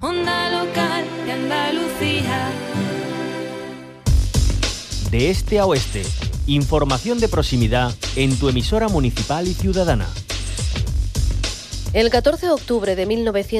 Onda local de Andalucía. De este a oeste, información de proximidad en tu emisora municipal y ciudadana. El 14 de octubre de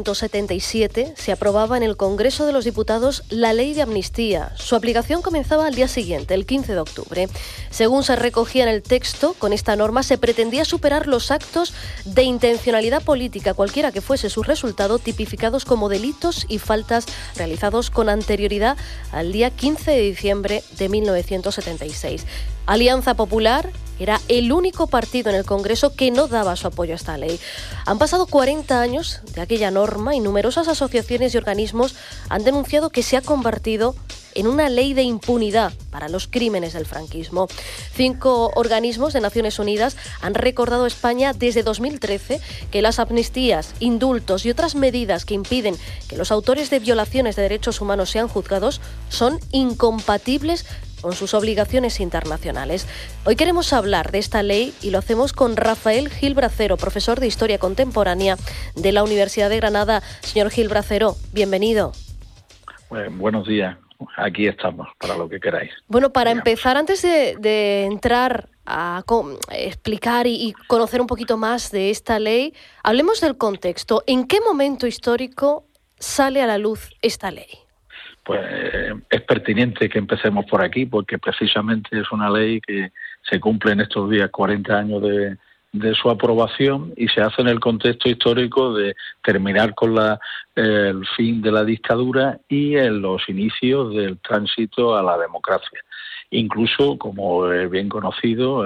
1977 se aprobaba en el Congreso de los Diputados la Ley de Amnistía. Su aplicación comenzaba al día siguiente, el 15 de octubre. Según se recogía en el texto, con esta norma se pretendía superar los actos de intencionalidad política, cualquiera que fuese su resultado, tipificados como delitos y faltas realizados con anterioridad al día 15 de diciembre de 1976. Alianza Popular era el único partido en el Congreso que no daba su apoyo a esta ley. Han pasado 40 años de aquella norma y numerosas asociaciones y organismos han denunciado que se ha convertido en una ley de impunidad para los crímenes del franquismo. 5 organismos de Naciones Unidas han recordado a España desde 2013 que las amnistías, indultos y otras medidas que impiden que los autores de violaciones de derechos humanos sean juzgados son incompatibles con sus obligaciones internacionales. Hoy queremos hablar de esta ley y lo hacemos con Rafael Gil Bracero, profesor de Historia Contemporánea de la Universidad de Granada. Señor Gil Bracero, bienvenido. Buenos días. Aquí estamos, para lo que queráis. Bueno, para empezar, antes de entrar a explicar y conocer un poquito más de esta ley, hablemos del contexto. ¿En qué momento histórico sale a la luz esta ley? Pues es pertinente que empecemos por aquí, porque precisamente es una ley que se cumple en estos días 40 años de su aprobación y se hace en el contexto histórico de terminar con el fin de la dictadura y en los inicios del tránsito a la democracia. Incluso, como es bien conocido,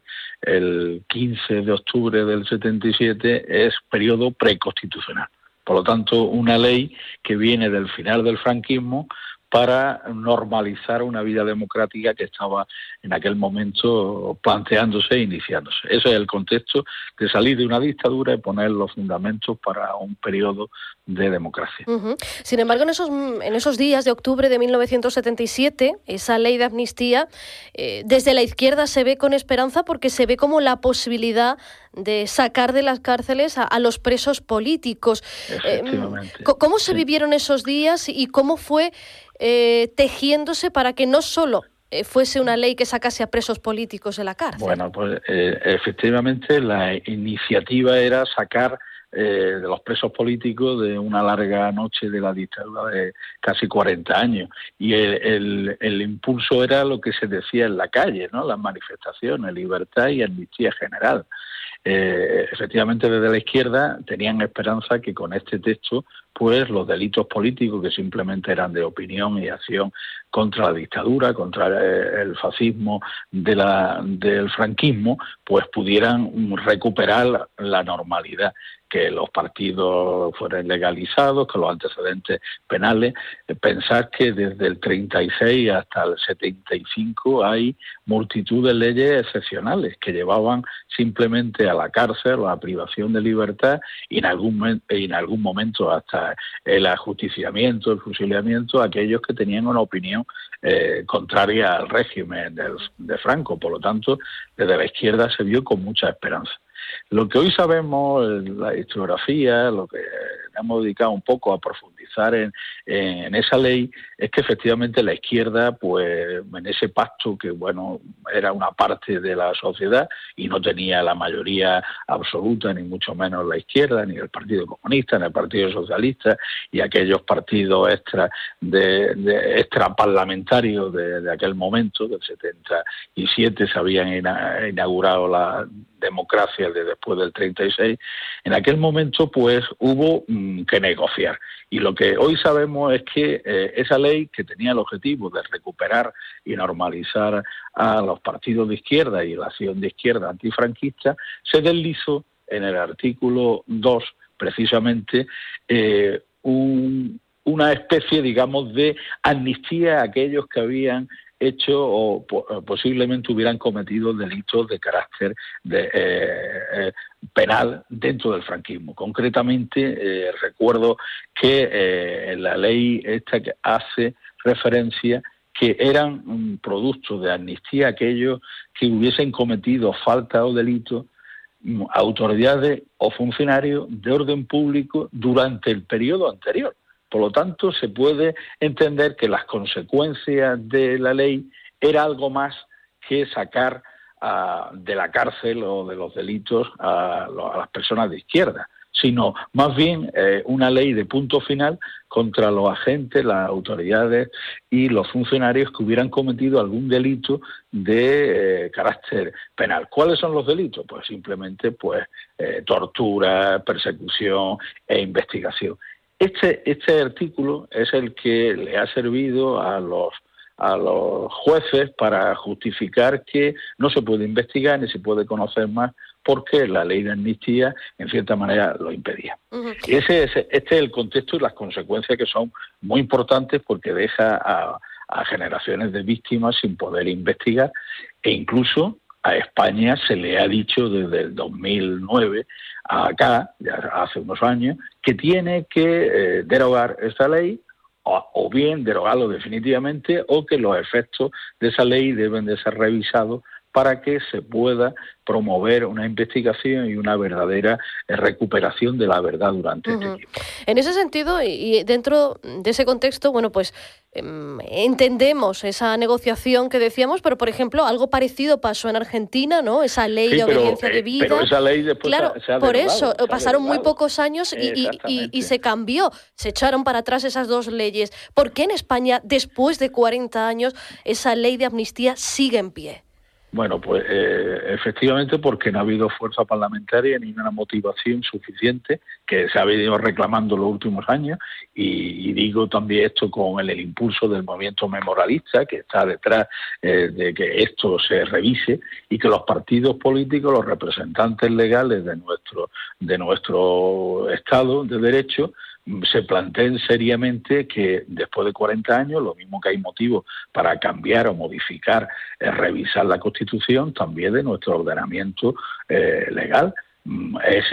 el 15 de octubre del 77 es periodo preconstitucional. Por lo tanto, una ley que viene del final del franquismo para normalizar una vida democrática que estaba en aquel momento planteándose e iniciándose. Ese es el contexto de salir de una dictadura y poner los fundamentos para un periodo de democracia. Uh-huh. Sin embargo, en esos días de octubre de 1977, esa ley de amnistía, desde la izquierda se ve con esperanza porque se ve como la posibilidad de sacar de las cárceles a los presos políticos. Efectivamente. ¿Cómo se vivieron esos días y cómo fue tejiéndose para que no solo fuese una ley que sacase a presos políticos de la cárcel? Bueno, pues efectivamente la iniciativa era sacar de los presos políticos de una larga noche de la dictadura de casi 40 años. Y el impulso era lo que se decía en la calle, ¿no? Las manifestaciones, libertad y amnistía general. Efectivamente, desde la izquierda tenían esperanza que con este texto pues los delitos políticos, que simplemente eran de opinión y acción contra la dictadura, contra el fascismo del franquismo, pues pudieran recuperar la normalidad, que los partidos fueran legalizados, que los antecedentes penales. Pensar que desde el 36 hasta el 75 hay multitud de leyes excepcionales que llevaban simplemente a la cárcel o a privación de libertad y en algún momento hasta el ajusticiamiento, el fusilamiento a aquellos que tenían una opinión contraria al régimen de Franco. Por lo tanto, desde la izquierda se vio con mucha esperanza. Lo que hoy sabemos, la historiografía, lo que hemos dedicado un poco a profundizar en esa ley, es que efectivamente la izquierda, pues en ese pacto que, bueno, era una parte de la sociedad y no tenía la mayoría absoluta, ni mucho menos la izquierda, ni el Partido Comunista, ni el Partido Socialista, y aquellos partidos extraparlamentarios de aquel momento, del 77 se habían inaugurado la democracia de después del 36, en aquel momento pues hubo que negociar. Y lo que hoy sabemos es que esa ley, que tenía el objetivo de recuperar y normalizar a los partidos de izquierda y la acción de izquierda antifranquista, se deslizó en el artículo 2 precisamente una especie, digamos, de amnistía a aquellos que habían hecho o posiblemente hubieran cometido delitos de carácter penal dentro del franquismo. Concretamente, recuerdo que en la ley esta que hace referencia que eran productos de amnistía aquellos que hubiesen cometido falta o delitos autoridades o funcionarios de orden público durante el periodo anterior. Por lo tanto, se puede entender que las consecuencias de la ley era algo más que sacar de la cárcel o de los delitos a las personas de izquierda, sino más bien una ley de punto final contra los agentes, las autoridades y los funcionarios que hubieran cometido algún delito de carácter penal. ¿Cuáles son los delitos? Pues simplemente tortura, persecución e investigación. Este artículo es el que le ha servido a los jueces para justificar que no se puede investigar ni se puede conocer más porque la ley de amnistía, en cierta manera, lo impedía. Uh-huh. Este es el contexto y las consecuencias que son muy importantes porque deja a generaciones de víctimas sin poder investigar e incluso a España se le ha dicho desde el 2009 acá, ya hace unos años, que tiene que derogar esta ley o bien derogarlo definitivamente o que los efectos de esa ley deben de ser revisados para que se pueda promover una investigación y una verdadera recuperación de la verdad durante este tiempo. En ese sentido, y dentro de ese contexto, bueno, pues entendemos esa negociación que decíamos, pero, por ejemplo, algo parecido pasó en Argentina, ¿no? Esa ley de obediencia debida. Pero esa ley después claro, se ha por derogado, eso, pasaron muy pocos años y se cambió. Se echaron para atrás esas dos leyes. ¿Por qué en España, después de 40 años, esa ley de amnistía sigue en pie? Bueno, pues efectivamente porque no ha habido fuerza parlamentaria ni una motivación suficiente que se ha venido reclamando los últimos años y digo también esto con el impulso del movimiento memorialista que está detrás de que esto se revise y que los partidos políticos, los representantes legales de nuestro Estado de Derecho se planteen seriamente que después de 40 años, lo mismo que hay motivos para cambiar o modificar, revisar la Constitución, también de nuestro ordenamiento legal. No es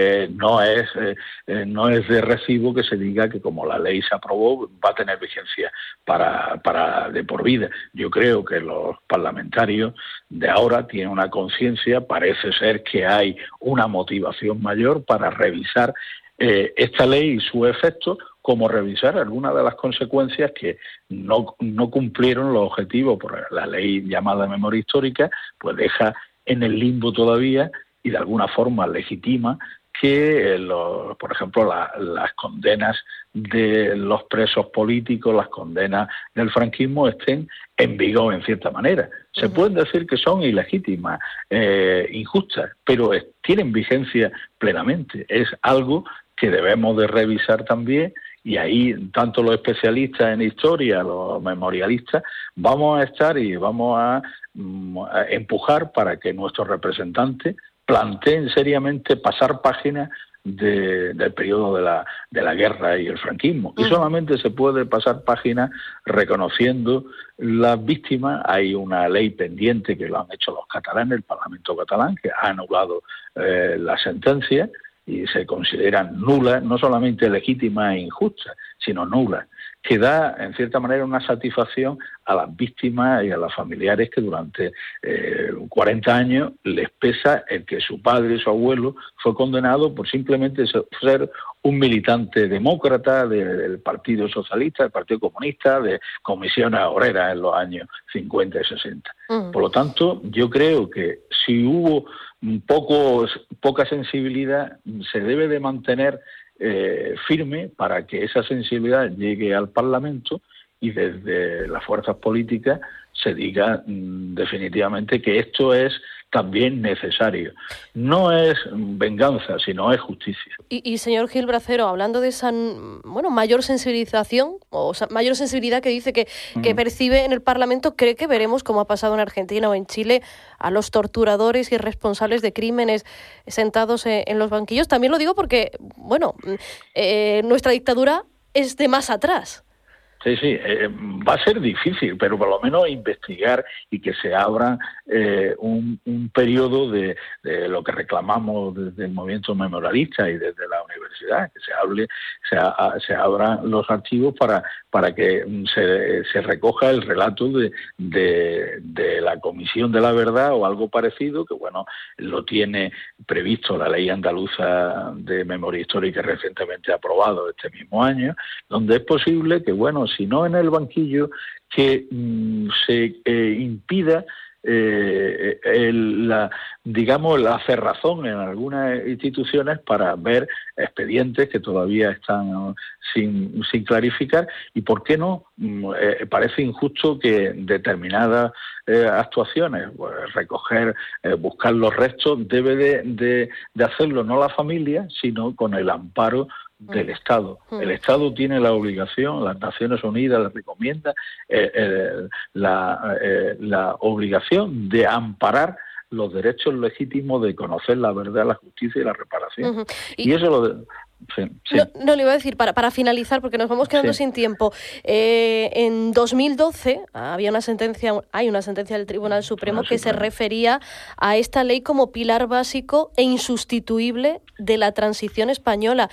de recibo que se diga que como la ley se aprobó va a tener vigencia para de por vida. Yo creo que los parlamentarios de ahora tienen una conciencia, parece ser que hay una motivación mayor para revisar esta ley y su efecto, como revisar algunas de las consecuencias que no cumplieron los objetivos por la ley llamada memoria histórica, pues deja en el limbo todavía y de alguna forma legitima que, por ejemplo, las condenas de los presos políticos, las condenas del franquismo estén en vigor en cierta manera. Se pueden decir que son ilegítimas, injustas, pero tienen vigencia plenamente. Es algo que debemos de revisar también y ahí tanto los especialistas en historia, los memorialistas, vamos a estar y vamos a empujar para que nuestros representantes planteen seriamente pasar páginas del periodo de la guerra y el franquismo. Y solamente se puede pasar páginas reconociendo las víctimas. Hay una ley pendiente que lo han hecho los catalanes, el Parlamento catalán, que ha anulado la sentencia y se consideran nulas, no solamente legítimas e injustas, sino nulas, que da, en cierta manera, una satisfacción a las víctimas y a los familiares que durante 40 años les pesa el que su padre y su abuelo fue condenado por simplemente ser un militante demócrata del Partido Socialista, del Partido Comunista, de comisiones obreras en los años 50 y 60. Por lo tanto, yo creo que si hubo poca sensibilidad, se debe de mantener firme para que esa sensibilidad llegue al Parlamento y desde las fuerzas políticas se diga definitivamente que esto es también necesario. No es venganza, sino es justicia. Y señor Gil Bracero, hablando de esa mayor sensibilización o mayor sensibilidad que dice que percibe en el Parlamento, ¿cree que veremos, como ha pasado en Argentina o en Chile, a los torturadores y responsables de crímenes sentados en los banquillos? También lo digo porque, nuestra dictadura es de más atrás. Sí, va a ser difícil, pero por lo menos investigar y que se abra un periodo de lo que reclamamos desde el movimiento memorialista y desde la universidad, que se abran los archivos para que se recoja el relato de la Comisión de la Verdad o algo parecido, que bueno, lo tiene previsto la Ley Andaluza de Memoria Histórica recientemente aprobado este mismo año, donde es posible que, bueno, si no en el banquillo, que se impida la cerrazón en algunas instituciones para ver expedientes que todavía están sin clarificar, y por qué no, parece injusto que determinadas actuaciones, pues, recoger, buscar los restos, debe de hacerlo no la familia, sino con el amparo del Estado. El Estado tiene la obligación, las Naciones Unidas les recomienda la obligación de amparar los derechos legítimos de conocer la verdad, la justicia y la reparación. Y eso Sí. No, le iba a decir, para finalizar, porque nos vamos quedando sin tiempo. En 2012 hay una sentencia del Tribunal Supremo que se refería a esta ley como pilar básico e insustituible de la transición española.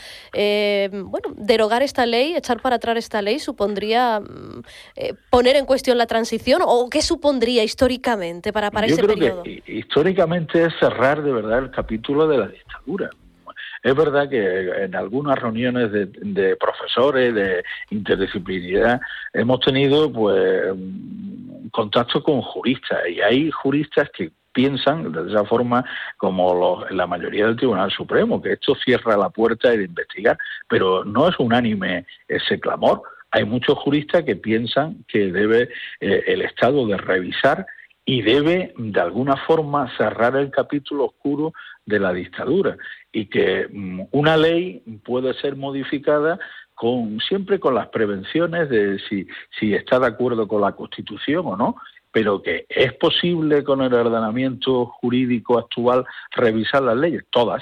Derogar esta ley, echar para atrás esta ley, supondría poner en cuestión la transición, ¿o qué supondría históricamente para ese periodo? Que históricamente es cerrar de verdad el capítulo de la dictadura. Es verdad que en algunas reuniones de profesores de interdisciplinaridad hemos tenido pues contacto con juristas, y hay juristas que piensan de esa forma como la mayoría del Tribunal Supremo, que esto cierra la puerta de investigar, pero no es unánime ese clamor. Hay muchos juristas que piensan que debe el Estado de revisar y debe de alguna forma cerrar el capítulo oscuro de la dictadura, y que una ley puede ser modificada siempre con las prevenciones de si está de acuerdo con la Constitución o no, pero que es posible con el ordenamiento jurídico actual revisar las leyes, todas.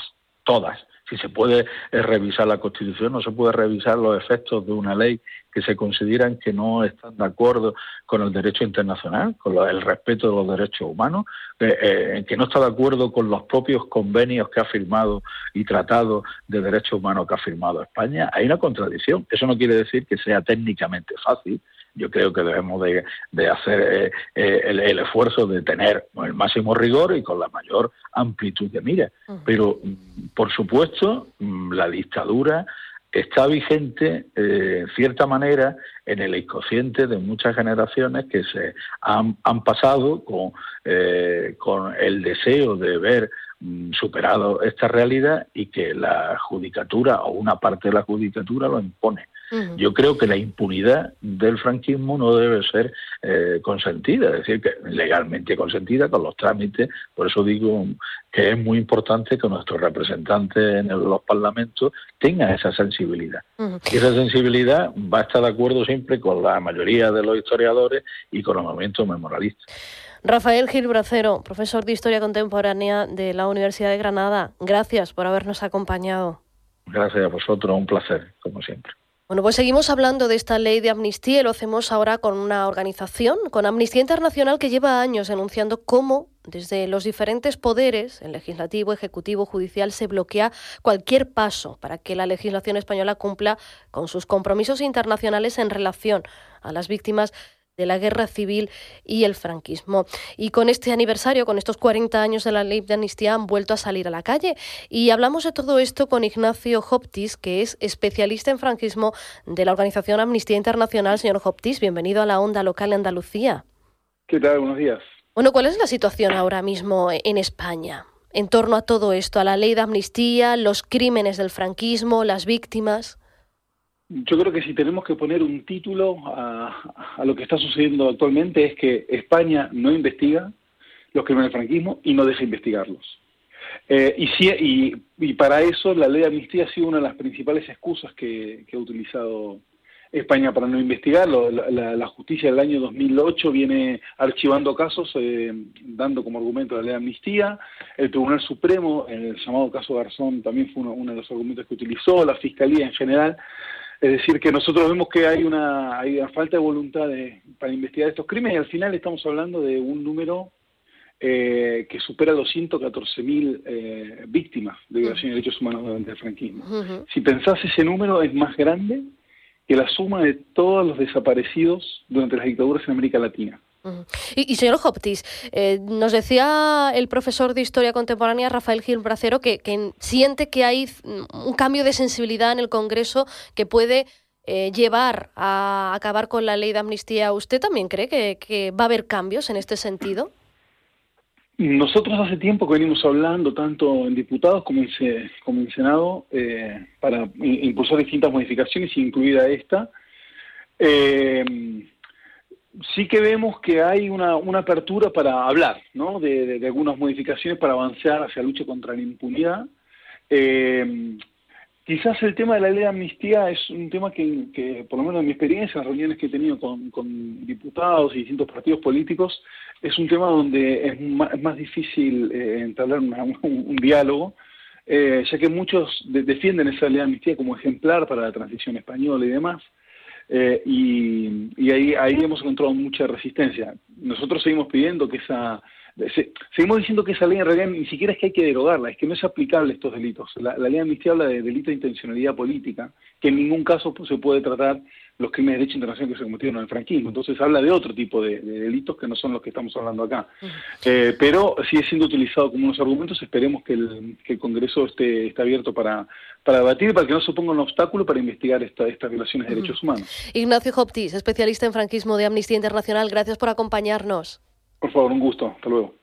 Si se puede revisar la Constitución, no se puede revisar los efectos de una ley que se consideran que no están de acuerdo con el derecho internacional, con el respeto de los derechos humanos, que no está de acuerdo con los propios convenios que ha firmado y tratados de derechos humanos que ha firmado España. Hay una contradicción. Eso no quiere decir que sea técnicamente fácil. Yo creo que debemos de hacer el esfuerzo de tener el máximo rigor y con la mayor amplitud de mira. Pero, por supuesto, la dictadura está vigente, en cierta manera, en el inconsciente de muchas generaciones que se han pasado con el deseo de ver superado esta realidad, y que la judicatura o una parte de la judicatura lo impone. Yo creo que la impunidad del franquismo no debe ser consentida, es decir, que legalmente consentida con los trámites. Por eso digo que es muy importante que nuestros representantes en los parlamentos tengan esa sensibilidad. Y esa sensibilidad va a estar de acuerdo siempre con la mayoría de los historiadores y con los movimientos memorialistas. Rafael Gil Bracero, profesor de Historia Contemporánea de la Universidad de Granada, gracias por habernos acompañado. Gracias a vosotros, un placer, como siempre. Bueno, pues seguimos hablando de esta ley de amnistía, y lo hacemos ahora con una organización, con Amnistía Internacional, que lleva años denunciando cómo desde los diferentes poderes, el legislativo, ejecutivo, judicial, se bloquea cualquier paso para que la legislación española cumpla con sus compromisos internacionales en relación a las víctimas de la guerra civil y el franquismo. Y con este aniversario, con estos 40 años de la ley de amnistía, han vuelto a salir a la calle. Y hablamos de todo esto con Ignacio Hoptis, que es especialista en franquismo de la organización Amnistía Internacional. Señor Hoptis, bienvenido a la Onda Local de Andalucía. ¿Qué tal? Buenos días. Bueno, ¿cuál es la situación ahora mismo en España en torno a todo esto, a la ley de amnistía, los crímenes del franquismo, las víctimas? Yo creo que si tenemos que poner un título a lo que está sucediendo actualmente, es que España no investiga los crímenes del franquismo y no deja investigarlos. Y para eso la ley de amnistía ha sido una de las principales excusas que ha utilizado España para no investigarlo. La justicia del año 2008 viene archivando casos, dando como argumento la ley de amnistía. El Tribunal Supremo, en el llamado caso Garzón, también fue uno de los argumentos que utilizó, la Fiscalía en general. Es decir, que nosotros vemos que hay una falta de voluntad para investigar estos crímenes, y al final estamos hablando de un número que supera los 114.000 víctimas de violación de derechos humanos durante el franquismo. Si pensás, ese número es más grande que la suma de todos los desaparecidos durante las dictaduras en América Latina. Y señor Hoptis, nos decía el profesor de Historia Contemporánea, Rafael Gil Bracero, que siente que hay un cambio de sensibilidad en el Congreso que puede llevar a acabar con la ley de amnistía. ¿Usted también cree que va a haber cambios en este sentido? Nosotros hace tiempo que venimos hablando, tanto en diputados como en Senado, para impulsar distintas modificaciones, incluida esta. Sí que vemos que hay una apertura para hablar, ¿no?, de algunas modificaciones para avanzar hacia la lucha contra la impunidad. Quizás el tema de la ley de amnistía es un tema que por lo menos en mi experiencia, en las reuniones que he tenido con diputados y distintos partidos políticos, es un tema donde es más difícil entablar un diálogo, ya que muchos defienden esa ley de amnistía como ejemplar para la transición española y demás. Y ahí hemos encontrado mucha resistencia. Nosotros seguimos pidiendo que seguimos diciendo que esa ley en realidad ni siquiera es que hay que derogarla, es que no es aplicable a estos delitos. La ley de amnistía habla de delito de intencionalidad política, que en ningún caso se puede tratar los crímenes de derecho internacional que se cometieron en el franquismo. Entonces habla de otro tipo de delitos que no son los que estamos hablando acá. Pero sigue siendo utilizado como unos argumentos. Esperemos que el Congreso esté abierto para debatir, para que no suponga un obstáculo para investigar estas violaciones de derechos humanos. Ignacio Hoptis, especialista en franquismo de Amnistía Internacional, gracias por acompañarnos. Por favor, un gusto. Hasta luego.